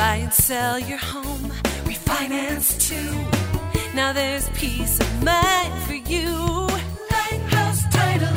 Buy and sell your home, refinance too. Now there's peace of mind for you. Lighthouse Title